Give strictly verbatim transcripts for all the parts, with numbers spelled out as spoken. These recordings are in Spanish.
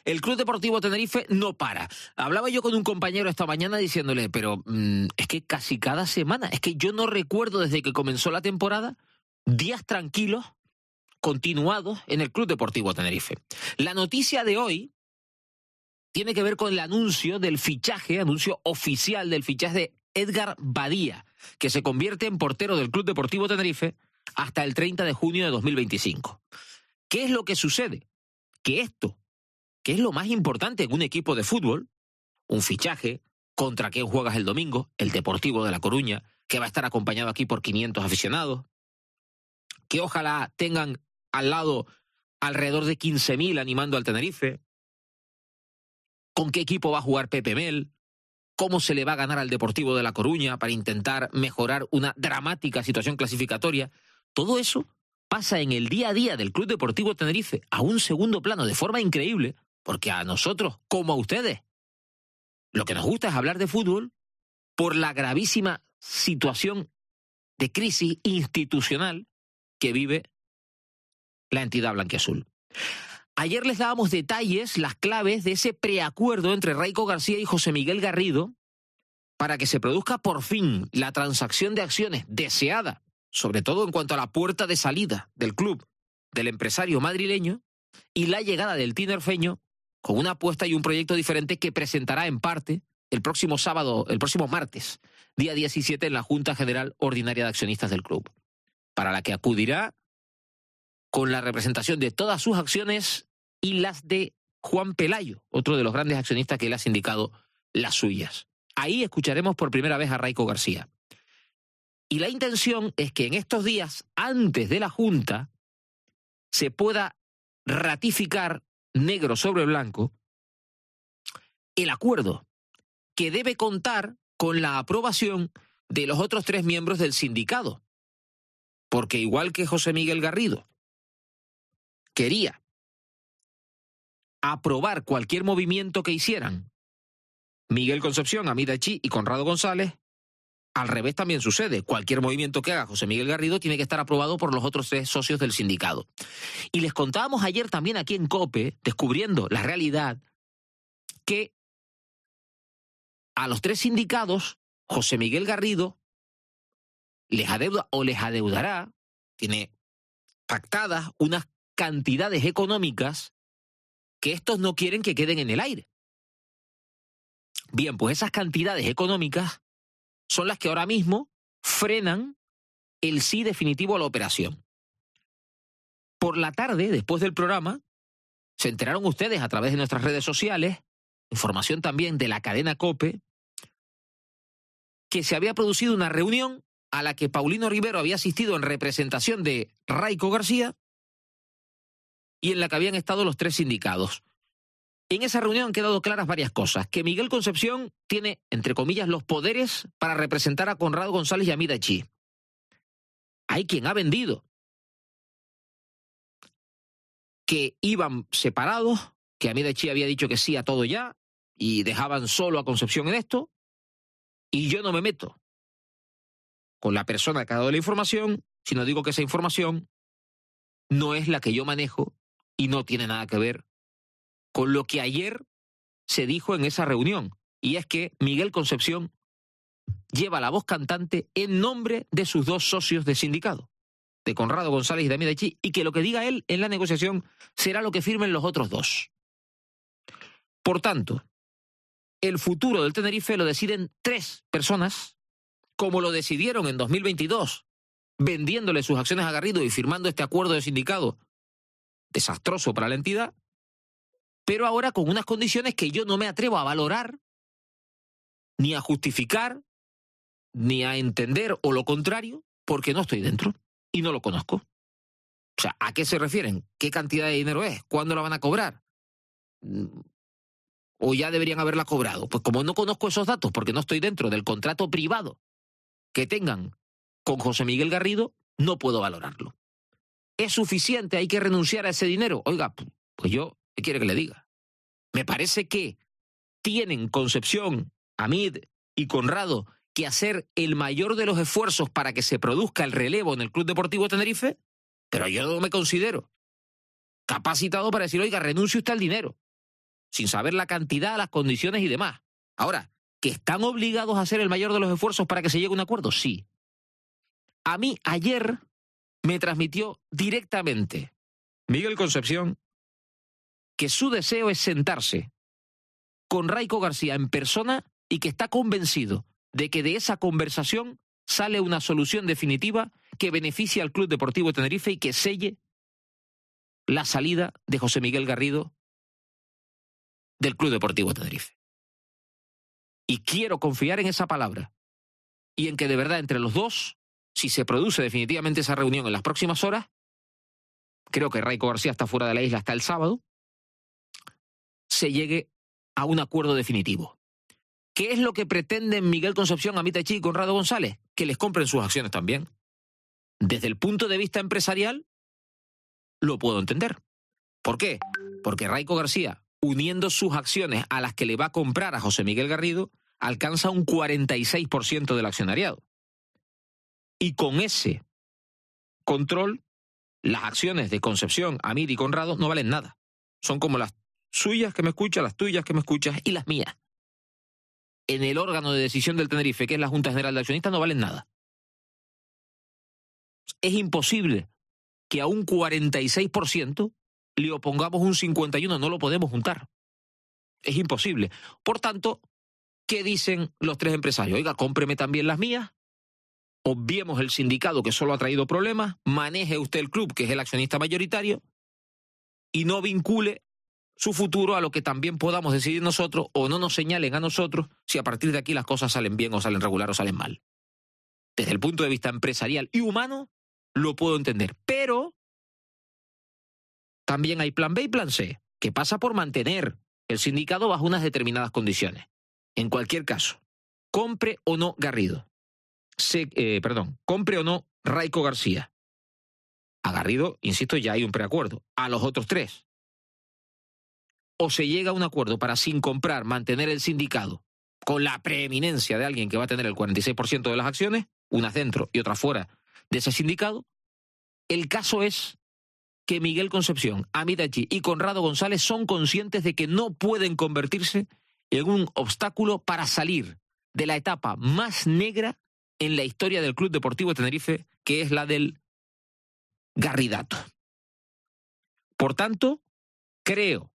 El Club Deportivo Tenerife no para. Hablaba yo con un compañero esta mañana diciéndole, pero mmm, es que casi cada semana, es que yo no recuerdo desde que comenzó la temporada días tranquilos, continuados en el Club Deportivo Tenerife. La noticia de hoy tiene que ver con el anuncio del fichaje, anuncio oficial del fichaje de Edgar Badía, que se convierte en portero del Club Deportivo Tenerife hasta el treinta de junio de dos mil veinticinco. ¿Qué es lo que sucede? Que esto, que es lo más importante en un equipo de fútbol, un fichaje, contra quién juegas el domingo, el Deportivo de La Coruña, que va a estar acompañado aquí por quinientos aficionados, que ojalá tengan al lado alrededor de quince mil animando al Tenerife, con qué equipo va a jugar Pepe Mel, cómo se le va a ganar al Deportivo de La Coruña para intentar mejorar una dramática situación clasificatoria. Todo eso pasa en el día a día del Club Deportivo Tenerife a un segundo plano de forma increíble, porque a nosotros, como a ustedes, lo que nos gusta es hablar de fútbol por la gravísima situación de crisis institucional que vive la entidad blanquiazul. Ayer les dábamos detalles, las claves de ese preacuerdo entre Raico García y José Miguel Garrido para que se produzca por fin la transacción de acciones deseada, sobre todo en cuanto a la puerta de salida del club del empresario madrileño y la llegada del tinerfeño con una apuesta y un proyecto diferente que presentará en parte el próximo sábado, el próximo martes, día diecisiete, en la Junta General Ordinaria de Accionistas del club, para la que acudirá con la representación de todas sus acciones y las de Juan Pelayo, otro de los grandes accionistas que le ha sindicado las suyas. Ahí escucharemos por primera vez a Raico García. Y la intención es que en estos días, antes de la Junta, se pueda ratificar negro sobre blanco el acuerdo que debe contar con la aprobación de los otros tres miembros del sindicato. Porque igual que José Miguel Garrido quería aprobar cualquier movimiento que hicieran Miguel Concepción, Hamid Achi y Conrado González, al revés también sucede. Cualquier movimiento que haga José Miguel Garrido tiene que estar aprobado por los otros tres socios del sindicato. Y les contábamos ayer también aquí en COPE, descubriendo la realidad, que a los tres sindicados, José Miguel Garrido les adeuda o les adeudará, tiene pactadas unas cantidades económicas que estos no quieren que queden en el aire. Bien, pues esas cantidades económicas son las que ahora mismo frenan el sí definitivo a la operación. Por la tarde, después del programa, se enteraron ustedes a través de nuestras redes sociales, información también de la cadena COPE, que se había producido una reunión a la que Paulino Rivero había asistido en representación de Raico García y en la que habían estado los tres sindicados. En esa reunión han quedado claras varias cosas. Que Miguel Concepción tiene, entre comillas, los poderes para representar a Conrado González y a Hamid Achi. Hay quien ha vendido que iban separados, que Hamid Achi había dicho que sí a todo ya y dejaban solo a Concepción en esto, y yo no me meto con la persona que ha dado la información, sino digo que esa información no es la que yo manejo y no tiene nada que ver con lo que ayer se dijo en esa reunión, y es que Miguel Concepción lleva la voz cantante en nombre de sus dos socios de sindicato, de Conrado González y de Hamid Achi, y que lo que diga él en la negociación será lo que firmen los otros dos. Por tanto, el futuro del Tenerife lo deciden tres personas, como lo decidieron en dos mil veintidós, vendiéndole sus acciones a Garrido y firmando este acuerdo de sindicato desastroso para la entidad, pero ahora con unas condiciones que yo no me atrevo a valorar, ni a justificar, ni a entender, o lo contrario, porque no estoy dentro y no lo conozco. O sea, ¿a qué se refieren? ¿Qué cantidad de dinero es? ¿Cuándo la van a cobrar? ¿O ya deberían haberla cobrado? Pues como no conozco esos datos, porque no estoy dentro del contrato privado que tengan con José Miguel Garrido, no puedo valorarlo. ¿Es suficiente? ¿Hay que renunciar a ese dinero? Oiga, pues yo, ¿qué quiere que le diga? Me parece que tienen Concepción, Hamid y Conrado que hacer el mayor de los esfuerzos para que se produzca el relevo en el Club Deportivo Tenerife, pero yo no me considero capacitado para decir, oiga, renuncie usted al dinero. sin saber la cantidad, las condiciones y demás. Ahora, ¿que están obligados a hacer el mayor de los esfuerzos para que se llegue a un acuerdo? Sí. A mí ayer me transmitió directamente Miguel Concepción que su deseo es sentarse con Raiko García en persona y que está convencido de que de esa conversación sale una solución definitiva que beneficie al Club Deportivo Tenerife y que selle la salida de José Miguel Garrido del Club Deportivo Tenerife. Y quiero confiar en esa palabra y en que de verdad entre los dos, si se produce definitivamente esa reunión en las próximas horas, creo que Raiko García está fuera de la isla hasta el sábado, se llegue a un acuerdo definitivo. ¿Qué es lo que pretenden Miguel Concepción, Amita Chi y Conrado González? Que les compren sus acciones también. Desde el punto de vista empresarial, lo puedo entender. ¿Por qué? Porque Raiko García, uniendo sus acciones a las que le va a comprar a José Miguel Garrido, alcanza un cuarenta y seis por ciento del accionariado. Y con ese control, las acciones de Concepción, Amita y Conrado no valen nada. Son como las suyas que me escuchas, las tuyas que me escuchas y las mías. En el órgano de decisión del Tenerife, que es la Junta General de Accionistas, no valen nada. Es imposible que a un cuarenta y seis por ciento le opongamos un cincuenta y uno por ciento, no lo podemos juntar. Es imposible. Por tanto, ¿qué dicen los tres empresarios? Oiga, cómpreme también las mías, obviemos el sindicato que solo ha traído problemas, maneje usted el club, que es el accionista mayoritario, y no vincule su futuro a lo que también podamos decidir nosotros o no nos señalen a nosotros si a partir de aquí las cosas salen bien o salen regular o salen mal. Desde el punto de vista empresarial y humano, lo puedo entender. Pero también hay plan B y plan C, que pasa por mantener el sindicato bajo unas determinadas condiciones. En cualquier caso, compre o no Garrido. Se, eh, perdón, compre o no Raiko García. A Garrido, insisto, ya hay un preacuerdo. A los otros tres. O se llega a un acuerdo para, sin comprar, mantener el sindicato con la preeminencia de alguien que va a tener el cuarenta y seis por ciento de las acciones, unas dentro y otras fuera de ese sindicato. El caso es que Miguel Concepción, Amita Chi y Conrado González son conscientes de que no pueden convertirse en un obstáculo para salir de la etapa más negra en la historia del Club Deportivo Tenerife, que es la del Garridato. Por tanto, creo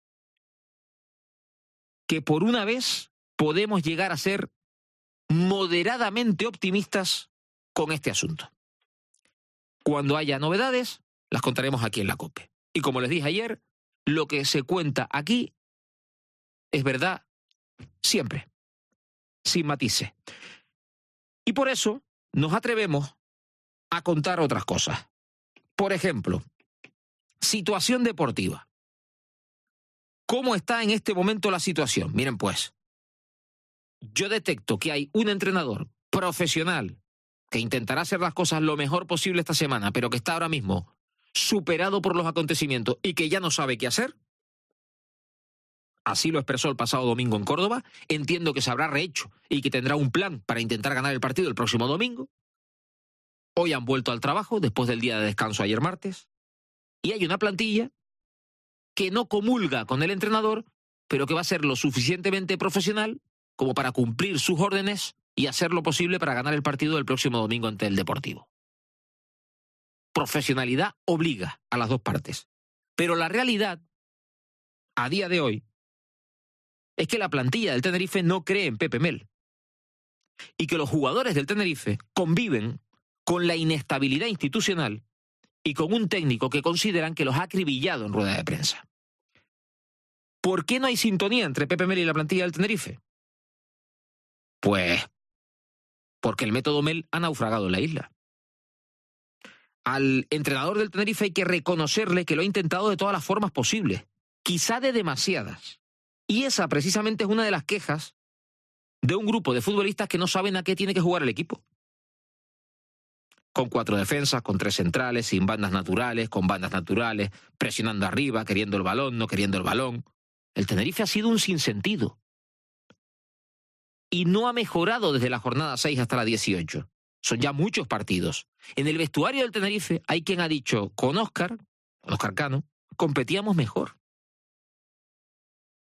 que por una vez podemos llegar a ser moderadamente optimistas con este asunto. Cuando haya novedades, las contaremos aquí en la COPE. Y como les dije ayer, lo que se cuenta aquí es verdad siempre, sin matices. Y por eso nos atrevemos a contar otras cosas. Por ejemplo, situación deportiva. ¿Cómo está en este momento la situación? Miren pues, yo detecto que hay un entrenador profesional que intentará hacer las cosas lo mejor posible esta semana, pero que está ahora mismo superado por los acontecimientos y que ya no sabe qué hacer. Así lo expresó el pasado domingo en Córdoba. Entiendo que se habrá rehecho y que tendrá un plan para intentar ganar el partido el próximo domingo. Hoy han vuelto al trabajo después del día de descanso ayer martes. Y hay una plantilla que no comulga con el entrenador, pero que va a ser lo suficientemente profesional como para cumplir sus órdenes y hacer lo posible para ganar el partido del próximo domingo ante el Deportivo. Profesionalidad obliga a las dos partes. Pero la realidad, a día de hoy, es que la plantilla del Tenerife no cree en Pepe Mel. Y que los jugadores del Tenerife conviven con la inestabilidad institucional y con un técnico que consideran que los ha acribillado en rueda de prensa. ¿Por qué no hay sintonía entre Pepe Mel y la plantilla del Tenerife? Pues porque el método Mel ha naufragado en la isla. Al entrenador del Tenerife hay que reconocerle que lo ha intentado de todas las formas posibles, quizá de demasiadas. Y esa precisamente es una de las quejas de un grupo de futbolistas que no saben a qué tiene que jugar el equipo. Con cuatro defensas, con tres centrales, sin bandas naturales, con bandas naturales, presionando arriba, queriendo el balón, no queriendo el balón. El Tenerife ha sido un sinsentido. Y no ha mejorado desde la jornada seis hasta la dieciocho. Son ya muchos partidos. En el vestuario del Tenerife hay quien ha dicho, con Óscar, con Óscar Cano, competíamos mejor.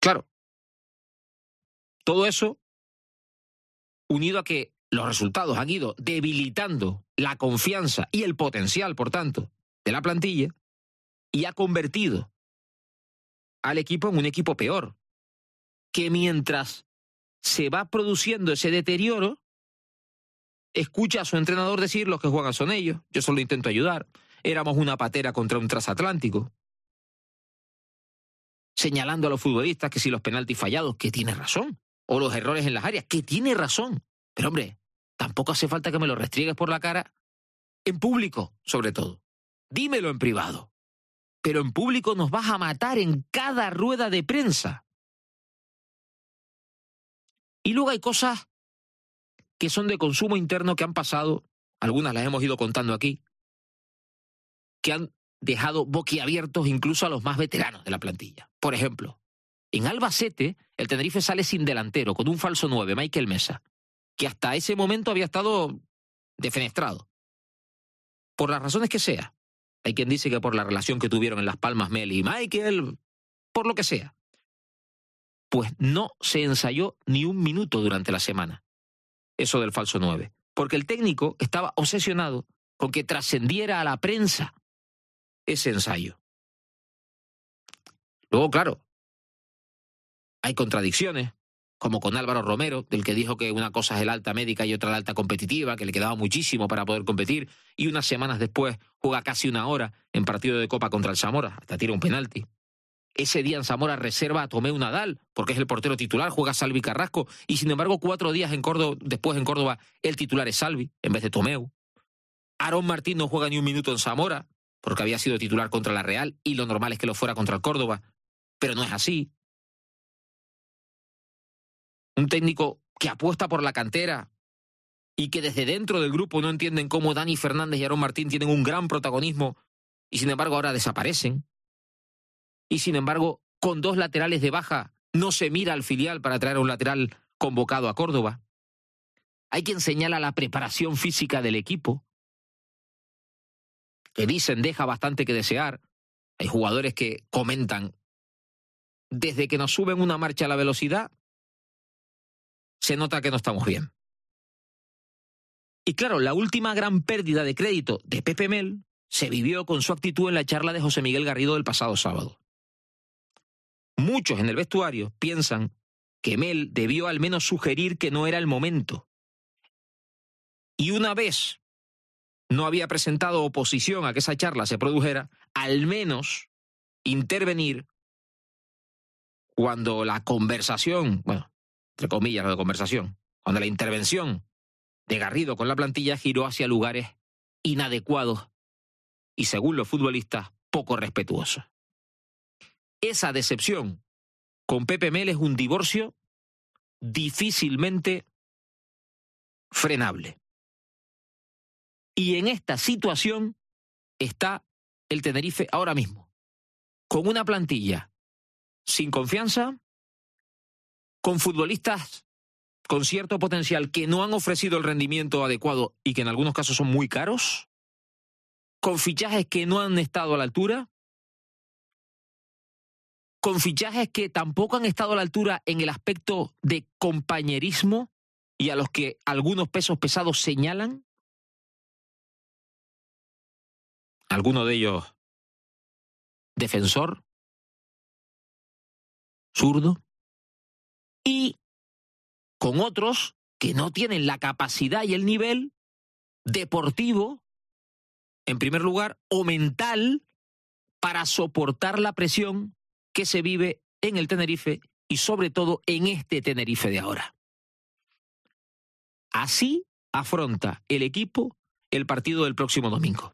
Claro, todo eso unido a que los resultados han ido debilitando la confianza y el potencial, por tanto, de la plantilla y ha convertido al equipo en un equipo peor, que mientras se va produciendo ese deterioro, escucha a su entrenador decir: los que juegan son ellos, yo solo intento ayudar, éramos una patera contra un transatlántico, señalando a los futbolistas que si los penaltis fallados, que tiene razón, o los errores en las áreas, que tiene razón, pero hombre, tampoco hace falta que me lo restriegues por la cara, en público sobre todo, dímelo en privado, pero en público nos vas a matar en cada rueda de prensa. Y luego hay cosas que son de consumo interno que han pasado, algunas las hemos ido contando aquí, que han dejado boquiabiertos incluso a los más veteranos de la plantilla. Por ejemplo, en Albacete, el Tenerife sale sin delantero, con un falso nueve, Michael Mesa, que hasta ese momento había estado defenestrado. Por las razones que sea. Hay quien dice que por la relación que tuvieron en Las Palmas Meli y Michael, por lo que sea. Pues no se ensayó ni un minuto durante la semana, eso del falso nueve, porque el técnico estaba obsesionado con que trascendiera a la prensa ese ensayo. Luego, claro, hay contradicciones, como con Álvaro Romero, del que dijo que una cosa es el alta médica y otra la alta competitiva, que le quedaba muchísimo para poder competir, y unas semanas después juega casi una hora en partido de Copa contra el Zamora, hasta tira un penalti. Ese día en Zamora reserva a Tomeu Nadal, porque es el portero titular, juega Salvi Carrasco, y sin embargo cuatro días en Córdoba, después en Córdoba el titular es Salvi, en vez de Tomeu. Aarón Martín no juega ni un minuto en Zamora, porque había sido titular contra la Real, y lo normal es que lo fuera contra el Córdoba, pero no es así. Un técnico que apuesta por la cantera y que desde dentro del grupo no entienden cómo Dani Fernández y Aarón Martín tienen un gran protagonismo y sin embargo ahora desaparecen. Y sin embargo, con dos laterales de baja, no se mira al filial para traer a un lateral convocado a Córdoba. Hay quien señala la preparación física del equipo, que dicen deja bastante que desear. Hay jugadores que comentan: desde que nos suben una marcha a la velocidad, se nota que no estamos bien. Y claro, la última gran pérdida de crédito de Pepe Mel se vivió con su actitud en la charla de José Miguel Garrido del pasado sábado. Muchos en el vestuario piensan que Mel debió al menos sugerir que no era el momento. Y una vez no había presentado oposición a que esa charla se produjera, al menos intervenir cuando la conversación, bueno, entre comillas, la conversación, cuando la intervención de Garrido con la plantilla giró hacia lugares inadecuados y, según los futbolistas, poco respetuosos. Esa decepción con Pepe Mel es un divorcio difícilmente frenable. Y en esta situación está el Tenerife ahora mismo, con una plantilla sin confianza, con futbolistas con cierto potencial que no han ofrecido el rendimiento adecuado y que en algunos casos son muy caros, con fichajes que no han estado a la altura, con fichajes que tampoco han estado a la altura en el aspecto de compañerismo y a los que algunos pesos pesados señalan. Alguno de ellos defensor, zurdo, y con otros que no tienen la capacidad y el nivel deportivo, en primer lugar, o mental, para soportar la presión que se vive en el Tenerife y sobre todo en este Tenerife de ahora. Así afronta el equipo el partido del próximo domingo.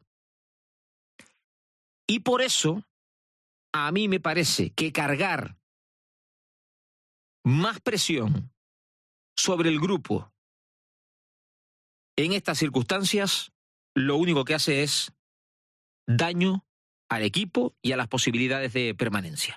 Y por eso, a mí me parece que cargar más presión sobre el grupo en estas circunstancias, lo único que hace es daño al equipo y a las posibilidades de permanencia.